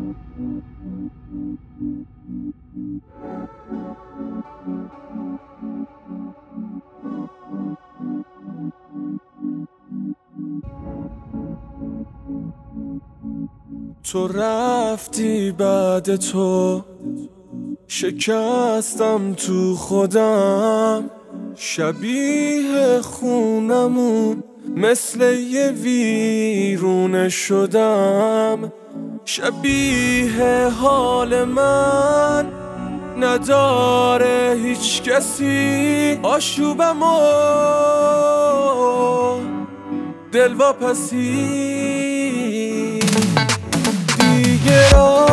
تو رفتی بعد تو شکستم تو خودم، شبیه خونمون مثل یه ویرونه شدم. شبیه حال من نداره هیچ کسی، آشوبم و دلواپسی دیگه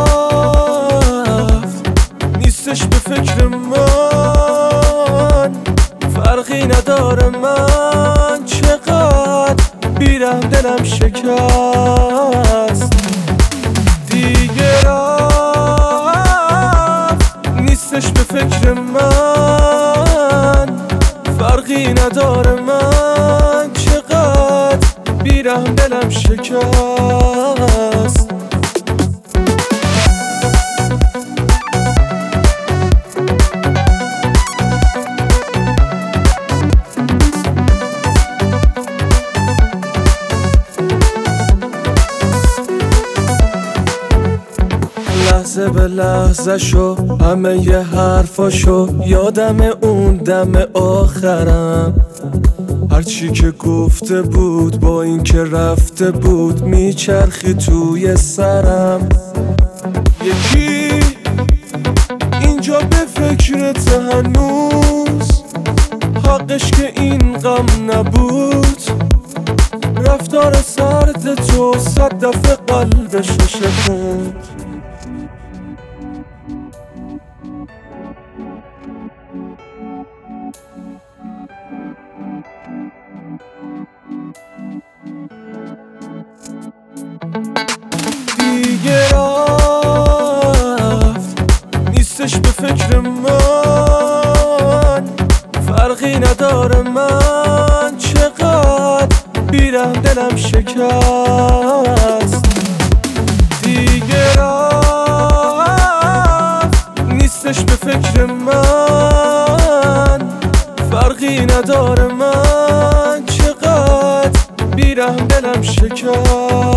رفت، نیستش به فکر من، فرقی نداره من چقدر بیرم دلم شکست. دیگه رفت، نیستش به فکر من، فرقی نداره من چقدر بیرم دلم شکست. لحظه به لحظه شو همه ی حرفاشو یادم اون دم آخرم، هرچی که گفته بود با این که رفته بود میچرخی توی سرم. یکی اینجا به فکرت هنوز، حقش که این غم نبود، رفتار سرد تو 100 دفعه قلبش شکوند. دیگه رفت، نیستش به فکر من، فرقی نداره من چقدر بیرم دلم شکست. دیگه رفت، نیستش به فکر من، فرقی نداره من چقدر بیرم دلم شکست.